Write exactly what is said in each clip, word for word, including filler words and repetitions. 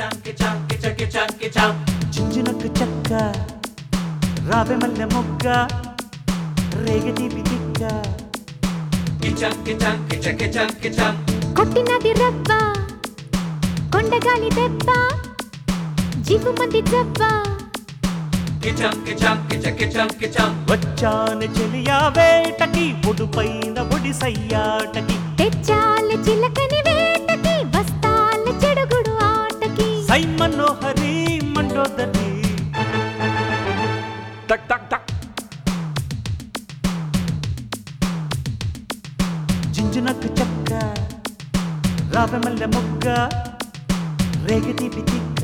చించునకు చక్క రావె మల్లె మొగ్గ రేగదీపి తిక్క కొట్టినది రవ్వ కొండగాలి దెబ్బ జీవు మంది జవ్వ వచ్చాను చెలియా వేటకి ఒడుపైన ఒడి సయ్యాటకి తెచ్చాల చిలకని వేటకి వస్తాల చెడుగుడు ఆటకి సై మనోహరి మండోదరి టక్ టక్ టక్ జింజునకు చక్క రావె మల్లె మొగ్గ రేగదీపి తిక్క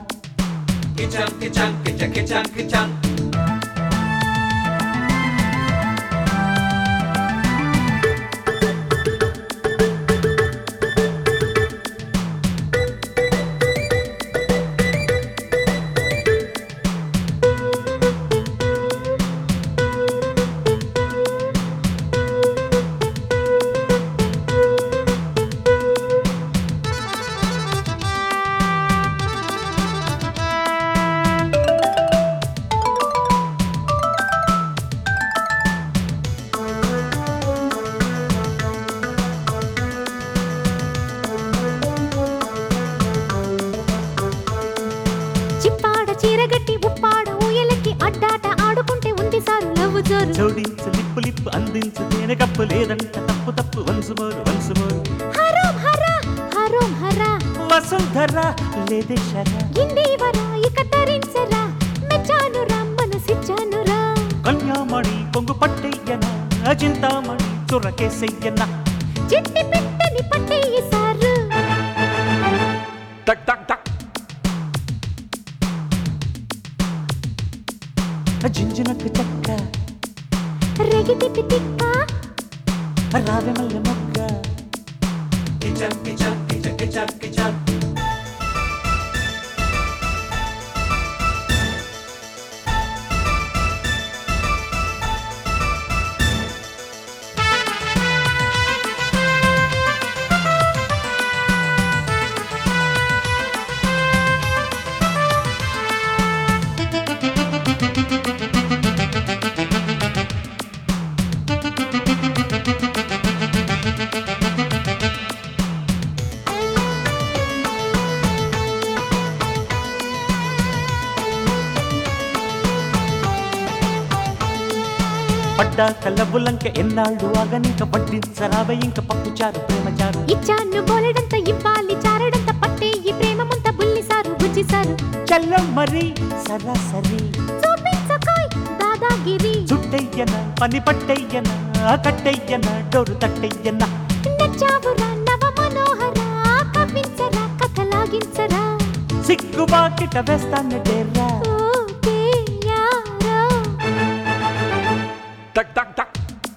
చీరగట్టి ఉప్పాడ ఊయలకి అడ్డాట ఆడుకుంటే ఉంది సారు లవ్వు జోరు జోడించు లిప్పు లిప్పు అందించు తేనె కప్పు లేదంట తప్పు తప్పు వంసుమోరు వంసుమోరు హరోం హరా హరోం హరా వసుంధర లేదే శర ఇందీవరా ఇక తరించరా మెచ్చానురా మనసిచ్చానురా కన్యామణి కొంగు పట్టెయ్యన చింతామణి చురకేసెయ్యన చిట్టి పెట్టని పట్టేయి సారు టక్ టక్ టక్ జింజునకు చక్క రేగితిపి తిక్క రావె మల్లె మొగ్గ పడ్డా కల్లబుల్లంక ఎన్నాళ్ళు ఆగనింక పట్టించరావే ఇంక పప్పుచారు ప్రేమచారు ఇచ్చాను బోలెడంత ఇవ్వాలి చారడంత పట్టే ఈ ప్రేమ ముంత బుల్లి సారు బుజ్జి సారు చల్లం మరి సరాసరి చూపించకోయ్ దాదాగిరి చుట్టయ్యన పని పట్టయ్యన కట్టయ్యన డోరు తట్టయ్యన నచ్చావురా నవ మనోహరా కవ్వించరా కథలాగించరా సిగ్గు బాకిట వేస్తాను డేర్రా ఓకే యారో టక్ టక్ టక్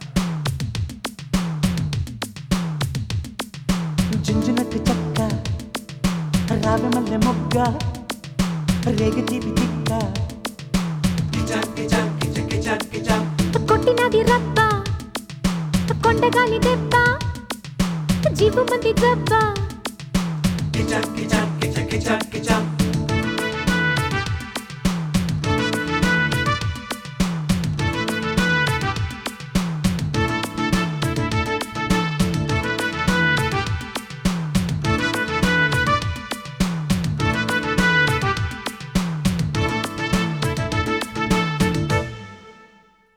జింజునకు చక్క రావె మల్లె మొగ్గ రేగదీపి తిక్క కొట్టినది రవ్వ కొండగాలి దెబ్బ జీవు మంది జవ్వ